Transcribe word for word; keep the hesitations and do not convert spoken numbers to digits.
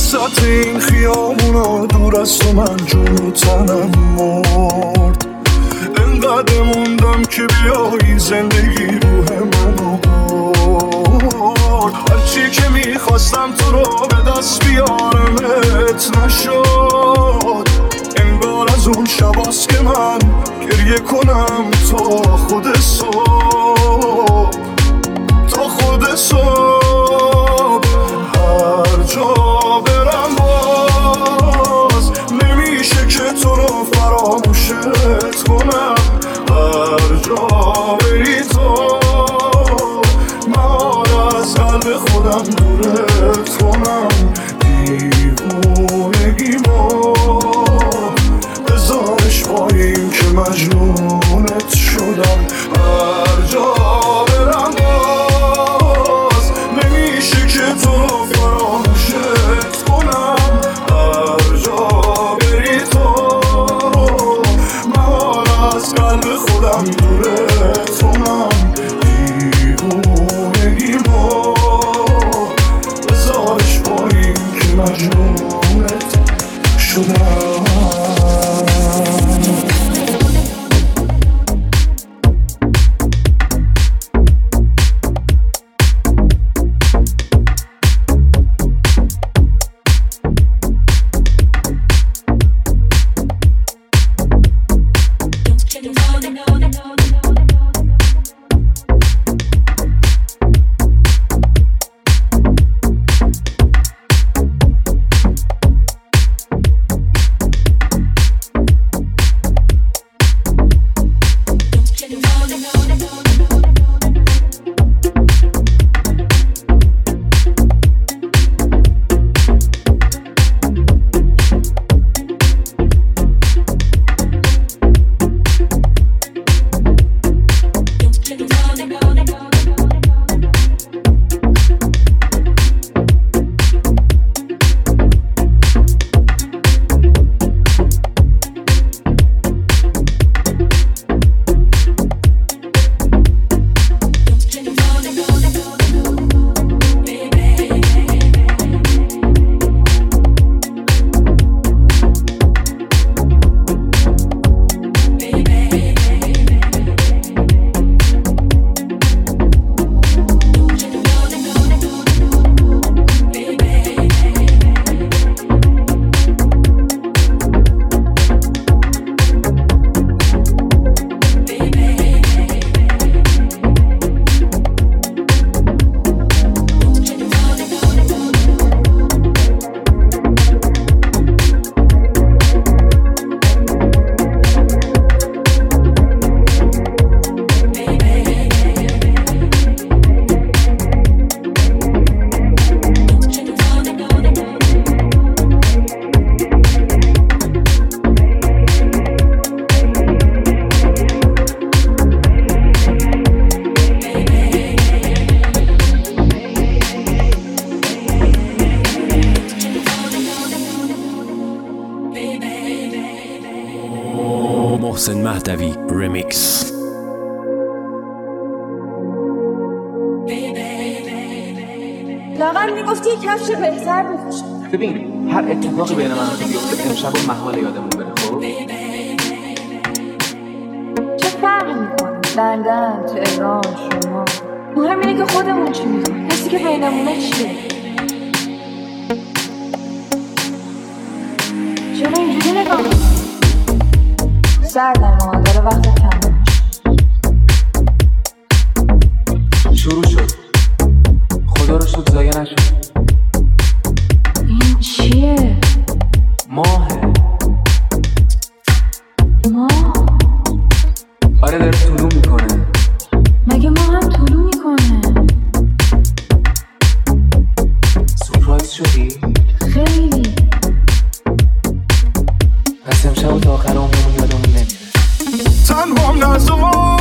وسط این خیابونا دور از تو من جون و تنم مرد. انقدر موندم که بیایی زندگی روح منو برد. هرچی که میخواستم تو رو به دست بیارمت نشد. انگار از اون شباست که من گریه کنم تا خود صبح، تا خود صبح. هر جا برم باز نمیشه که تو رو فراموشت کنم. هر جا بری تو من از قلب خودم دورت کنم. دیوونگیمو بذارش با این که مجنونت شدم. هر جا برم باز نمیشه که تو رو فراموشت کنم. هر جا بری تو من از قلب خودم دورت کنم. دیوونگیمو بذارش با این که مجنونت شدم. محسن مهدوی ریمیکس. لاغر میگفتی کفش بهتر بپوشم. ببین هر اتفاقی بین من و تو بیفته امشب و محال یادمون بره. خب چه فرقی میکنه لندن، تهران، شما؟ مهم اینه که خودمون چی میخوایم، حسی که بینمونه چیه. چرا اینجوری نگاه میکنی؟ سردم ها داره وقت کم شروع شد. خدا رو شد زایه نشد. این چیه؟ ماهه. ماه؟ آره داره طلوع میکنه. مگه ماه هم طلوع میکنه؟ سورپرایز شدی؟ خیلی. پس امشب و تا آخر عمرمون یادمون نمیره. تنهام نذار